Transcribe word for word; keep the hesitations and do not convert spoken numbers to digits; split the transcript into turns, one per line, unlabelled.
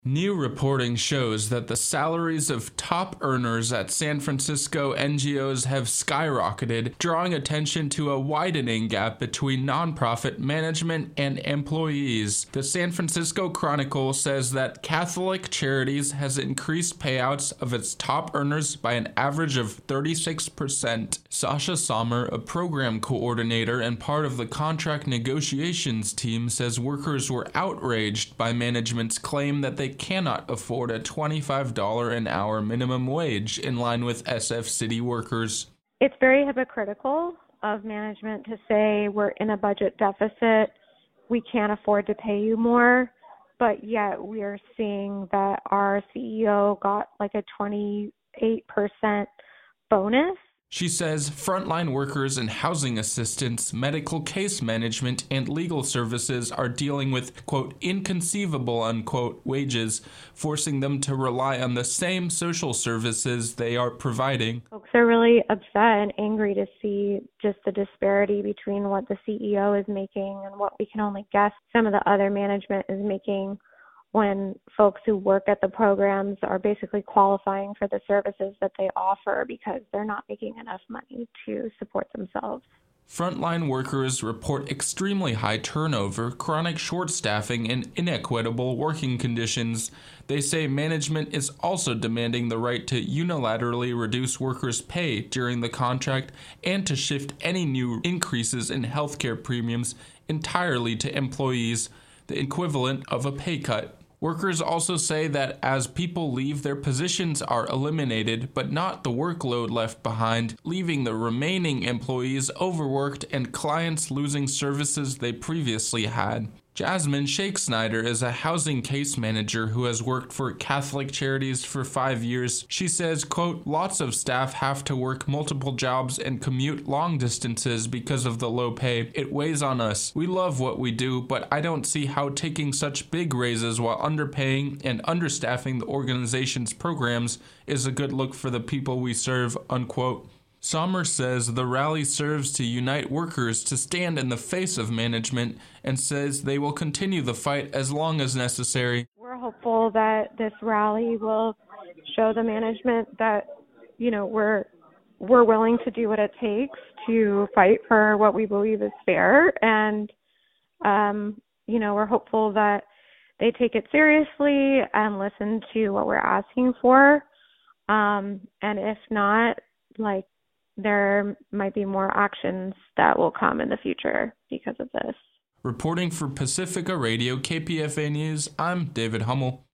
New reporting shows that the salaries of top earners at San Francisco N G Os have skyrocketed, drawing attention to a widening gap between nonprofit management and employees. The San Francisco Chronicle says that Catholic Charities has increased payouts of its top earners by an average of thirty-six percent. Sasha Sommer, a program coordinator and part of the contract negotiations team, says workers were outraged by management's claim that they cannot afford a twenty-five dollars an hour minimum wage in line with S F City workers.
It's very hypocritical of management to say we're in a budget deficit, we can't afford to pay you more, but yet we're seeing that our C E O got like a twenty-eight percent bonus.
She says frontline workers and housing assistants, medical case management, and legal services are dealing with, quote, inconceivable, unquote, wages, forcing them to rely on the same social services they are providing.
Folks are really upset and angry to see just the disparity between what the C E O is making and what we can only guess some of the other management is making, when folks who work at the programs are basically qualifying for the services that they offer because they're not making enough money to support themselves.
Frontline workers report extremely high turnover, chronic short staffing, and inequitable working conditions. They say management is also demanding the right to unilaterally reduce workers' pay during the contract and to shift any new increases in healthcare premiums entirely to employees, the equivalent of a pay cut. Workers also say that as people leave, their positions are eliminated, but not the workload left behind, leaving the remaining employees overworked and clients losing services they previously had. Jasmine Shakesnyder is a housing case manager who has worked for Catholic Charities for five years. She says, quote, lots of staff have to work multiple jobs and commute long distances because of the low pay. It weighs on us. We love what we do, but I don't see how taking such big raises while underpaying and understaffing the organization's programs is a good look for the people we serve, unquote. Sommer says the rally serves to unite workers to stand in the face of management and says they will continue the fight as long as necessary.
We're hopeful that this rally will show the management that, you know, we're we're willing to do what it takes to fight for what we believe is fair, and um, you know, we're hopeful that they take it seriously and listen to what we're asking for. Um, and if not, like, there might be more actions that will come in the future because of this.
Reporting for Pacifica Radio K P F A News, I'm David Hummel.